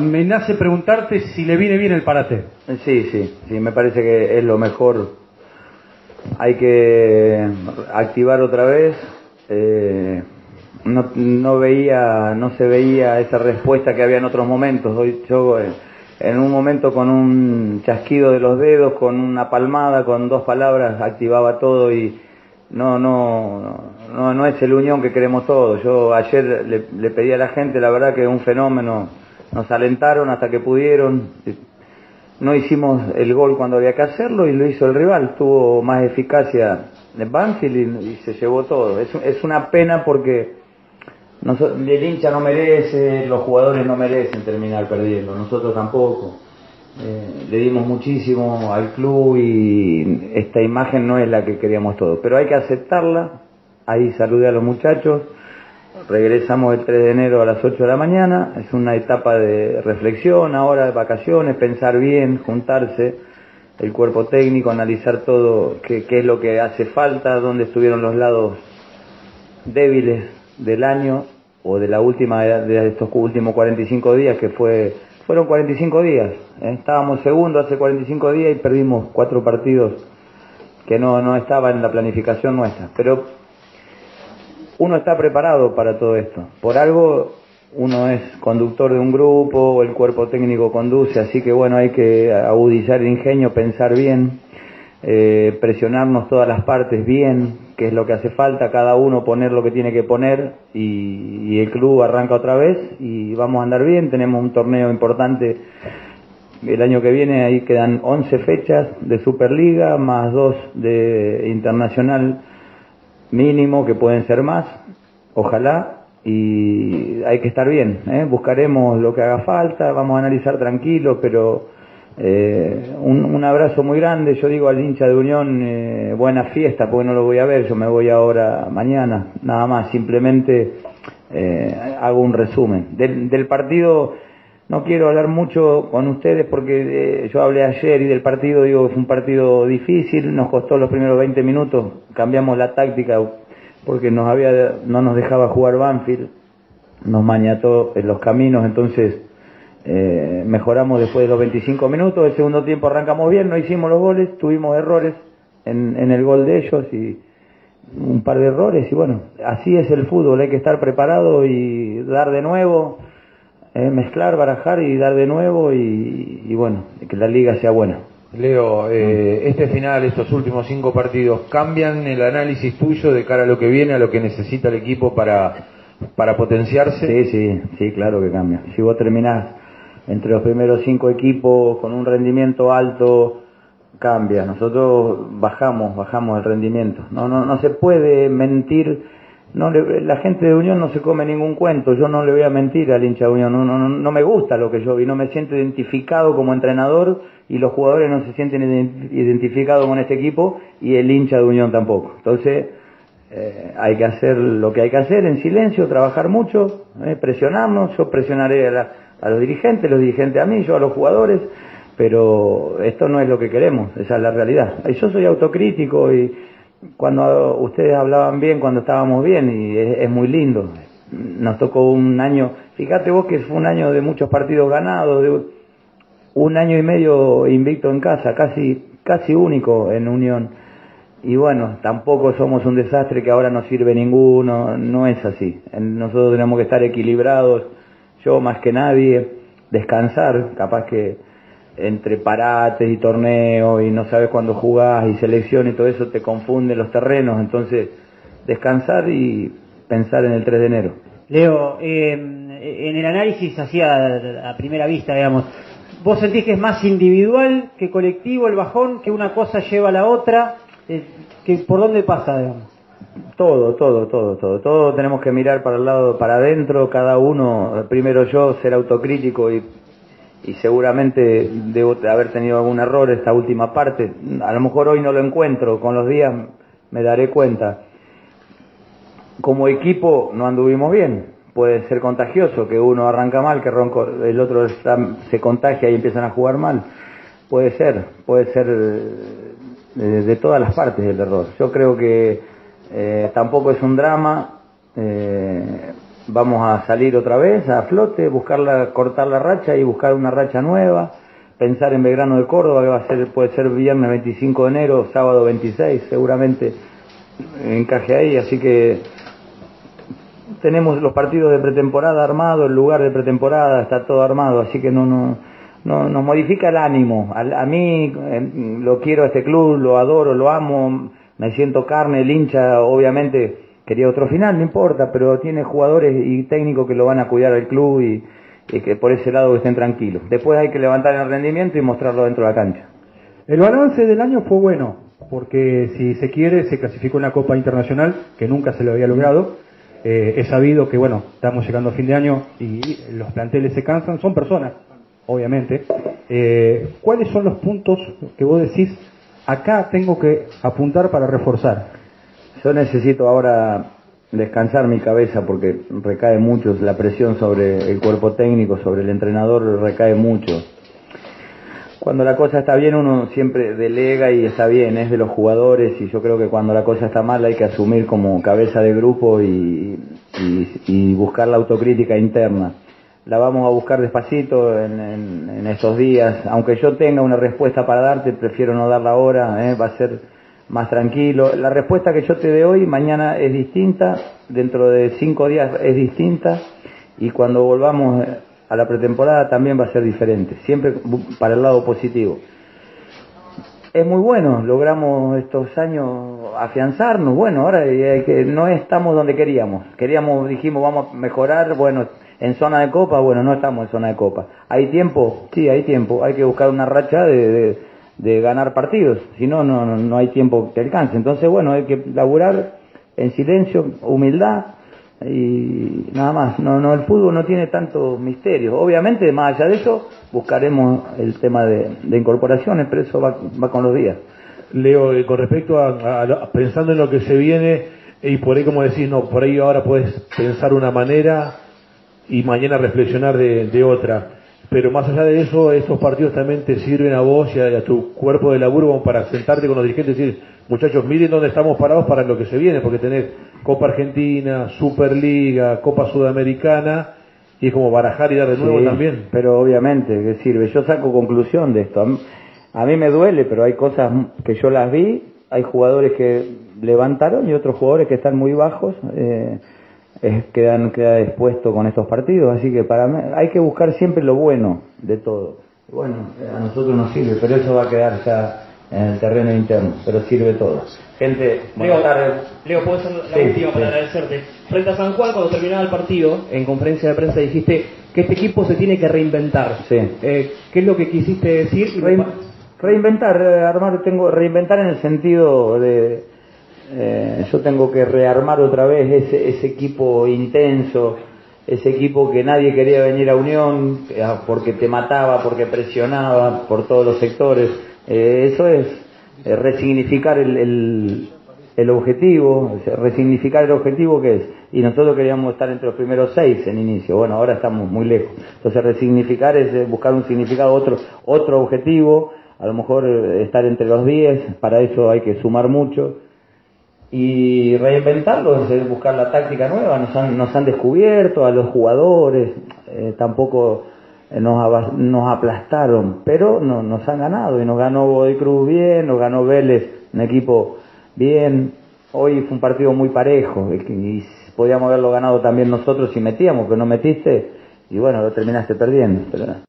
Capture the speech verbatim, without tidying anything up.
Me nace preguntarte si le viene bien el parate. Sí, sí, sí, me parece que es lo mejor. Hay que activar otra vez. Eh, no, no veía, no se veía esa respuesta que había en otros momentos. Hoy yo, eh, en un momento con un chasquido de los dedos, con una palmada, con dos palabras, activaba todo y no, no, no, no es el Unión que queremos todos. Yo ayer le, le pedí a la gente, la verdad que es un fenómeno. Nos alentaron hasta que pudieron. No hicimos el gol cuando había que hacerlo y lo hizo el rival. Tuvo más eficacia en Banfield y, y se llevó todo. Es, es una pena porque nosotros, el hincha no merece, los jugadores no merecen terminar perdiendo, nosotros tampoco. Eh, le dimos muchísimo al club y esta imagen no es la que queríamos todos. Pero hay que aceptarla. Ahí saludé a los muchachos. Regresamos el tres de enero a las ocho de la mañana, es una etapa de reflexión, ahora de vacaciones, pensar bien, juntarse, el cuerpo técnico, analizar todo, qué, qué es lo que hace falta, dónde estuvieron los lados débiles del año o de la última, de estos últimos cuarenta y cinco días, que fue fueron cuarenta y cinco días, ¿eh? Estábamos segundos hace cuarenta y cinco días y perdimos cuatro partidos que no, no estaban en la planificación nuestra, pero uno está preparado para todo esto. Por algo uno es conductor de un grupo, el cuerpo técnico conduce, así que bueno, hay que agudizar el ingenio, pensar bien, eh, presionarnos todas las partes bien, que es lo que hace falta, cada uno poner lo que tiene que poner y, y el club arranca otra vez y vamos a andar bien. Tenemos un torneo importante el año que viene, ahí quedan once fechas de Superliga, más dos de Internacional mínimo, que pueden ser más, ojalá, y hay que estar bien, ¿eh? Buscaremos lo que haga falta, vamos a analizar tranquilo, pero eh, un, un abrazo muy grande. Yo digo al hincha de Unión, eh, buena fiesta, porque no lo voy a ver, yo me voy ahora mañana, nada más, simplemente eh, hago un resumen del, del partido. No quiero hablar mucho con ustedes porque eh, yo hablé ayer y del partido, digo que fue un partido difícil, nos costó los primeros veinte minutos, cambiamos la táctica porque nos había, no nos dejaba jugar Banfield, nos maniató en los caminos, entonces eh, mejoramos después de los veinticinco minutos. El segundo tiempo arrancamos bien, no hicimos los goles, tuvimos errores en, en el gol de ellos y un par de errores y bueno, así es el fútbol, hay que estar preparado y dar de nuevo. Eh, mezclar, barajar y dar de nuevo y, y bueno, que la liga sea buena. Leo, eh, este final, estos últimos cinco partidos, ¿cambian el análisis tuyo de cara a lo que viene, a lo que necesita el equipo para, para potenciarse? Sí, sí, sí, claro que cambia. Si vos terminás entre los primeros cinco equipos con un rendimiento alto, cambia. Nosotros bajamos, bajamos el rendimiento. No, no, no se puede mentir. No le, la gente de Unión no se come ningún cuento. Yo no le voy a mentir al hincha de Unión. No, no, no me gusta lo que yo vi. No me siento identificado como entrenador y los jugadores no se sienten identificados con este equipo y el hincha de Unión tampoco. Entonces eh, hay que hacer lo que hay que hacer en silencio, trabajar mucho, eh, presionarnos. Yo presionaré a, la, a los dirigentes, los dirigentes a mí, yo a los jugadores, pero esto no es lo que queremos. Esa es la realidad. Yo soy autocrítico y cuando ustedes hablaban bien, cuando estábamos bien, y es, es muy lindo. Nos tocó un año, fíjate vos que fue un año de muchos partidos ganados, de un año y medio invicto en casa, casi casi único en Unión. Y bueno, tampoco somos un desastre que ahora no sirve ninguno, no es así. Nosotros tenemos que estar equilibrados, yo más que nadie, descansar, capaz que entre parates y torneos y no sabes cuándo jugás y selección y todo eso te confunde los terrenos, entonces descansar y pensar en el tres de enero. Leo, eh, en el análisis hacía a primera vista, digamos, ¿vos sentís que es más individual que colectivo el bajón, que una cosa lleva a la otra? Eh, que ¿por dónde pasa, digamos? Todo, todo, todo, todo, todo tenemos que mirar para el lado, para adentro, cada uno, primero yo, ser autocrítico y y seguramente debo haber tenido algún error esta última parte. A lo mejor hoy no lo encuentro, con los días me daré cuenta. Como equipo no anduvimos bien, puede ser contagioso, que uno arranca mal, que ronco, el otro está, se contagia y empiezan a jugar mal. Puede ser, puede ser de, de todas las partes el error. Yo creo que eh, tampoco es un drama. Eh, vamos a salir otra vez a flote, buscar la, cortar la racha y buscar una racha nueva, pensar en Belgrano de Córdoba, que va a ser, puede ser viernes veinticinco de enero, sábado veintiséis, seguramente encaje ahí, así que tenemos los partidos de pretemporada armados, el lugar de pretemporada está todo armado, así que no no no nos modifica el ánimo. A, a mí eh, lo quiero a este club, lo adoro, lo amo, me siento carne, el hincha obviamente quería otro final, no importa, pero tiene jugadores y técnicos que lo van a cuidar al club y, y que por ese lado estén tranquilos. Después hay que levantar el rendimiento y mostrarlo dentro de la cancha. El balance del año fue bueno, porque si se quiere se clasificó en la Copa Internacional, que nunca se lo había logrado. Eh, es sabido que, bueno, estamos llegando a fin de año y los planteles se cansan, son personas, obviamente. Eh, ¿Cuáles son los puntos que vos decís, acá tengo que apuntar para reforzar? Yo necesito ahora descansar mi cabeza porque recae mucho, la presión sobre el cuerpo técnico, sobre el entrenador recae mucho. Cuando la cosa está bien uno siempre delega y está bien, es de los jugadores, y yo creo que cuando la cosa está mal hay que asumir como cabeza de grupo y, y, y buscar la autocrítica interna. La vamos a buscar despacito en, en, en estos días, aunque yo tenga una respuesta para darte, prefiero no darla ahora, ¿eh? Va a ser más tranquilo. La respuesta que yo te dé hoy, mañana es distinta, dentro de cinco días es distinta, y cuando volvamos a la pretemporada también va a ser diferente, siempre para el lado positivo. Es muy bueno, logramos estos años afianzarnos, bueno, ahora hay que, no estamos donde queríamos, queríamos, dijimos vamos a mejorar, bueno, en zona de copa, bueno, no estamos en zona de copa. ¿Hay tiempo? Sí, hay tiempo, hay que buscar una racha de, de, de ganar partidos, si no, no, no hay tiempo que alcance. Entonces, bueno, hay que laburar en silencio, humildad, y nada más. No, no, el fútbol no tiene tanto misterio. Obviamente, más allá de eso, buscaremos el tema de, de incorporaciones, pero eso va, va con los días. Leo, eh, con respecto a, a, a pensando en lo que se viene, y por ahí como decís, no, por ahí ahora puedes pensar una manera y mañana reflexionar de, de otra, pero más allá de eso, estos partidos también te sirven a vos y a, a tu cuerpo de laburo para sentarte con los dirigentes y decir, muchachos, miren dónde estamos parados para lo que se viene, porque tenés Copa Argentina, Superliga, Copa Sudamericana, y es como barajar y dar de nuevo sí, también. Pero obviamente que sirve, yo saco conclusión de esto. A mí, a mí me duele, pero hay cosas que yo las vi, hay jugadores que levantaron y otros jugadores que están muy bajos, eh, es, quedan, queda expuesto con estos partidos, así que para mí hay que buscar siempre lo bueno de todo. Bueno, a nosotros nos sirve, pero eso va a quedar ya en el terreno interno, pero sirve todo. Gente, buenas tardes. Leo, puedo hacer la sí, última para sí. agradecerte. Frente a San Juan, cuando terminaba el partido, en conferencia de prensa dijiste que este equipo se tiene que reinventar. Sí. Eh, ¿Qué es lo que quisiste decir? Rein, reinventar, eh, armar, tengo reinventar en el sentido de eh, yo tengo que rearmar otra vez ese, ese equipo intenso, ese equipo que nadie quería venir a Unión porque te mataba, porque presionaba por todos los sectores. Eh, eso es eh, resignificar el, el, el objetivo, o sea, resignificar el objetivo que es, y nosotros queríamos estar entre los primeros seis en inicio, bueno, ahora estamos muy lejos. Entonces resignificar es eh, buscar un significado, otro, otro objetivo, a lo mejor eh, estar entre los diez, para eso hay que sumar mucho, y reinventarlo es buscar la táctica nueva. Nos han, nos han descubierto a los jugadores, eh, tampoco nos, nos aplastaron, pero no, nos han ganado, y nos ganó Godoy Cruz bien, nos ganó Vélez, un equipo bien. Hoy fue un partido muy parejo y podíamos haberlo ganado también nosotros si metíamos, pero no metiste y bueno, lo terminaste perdiendo. Pero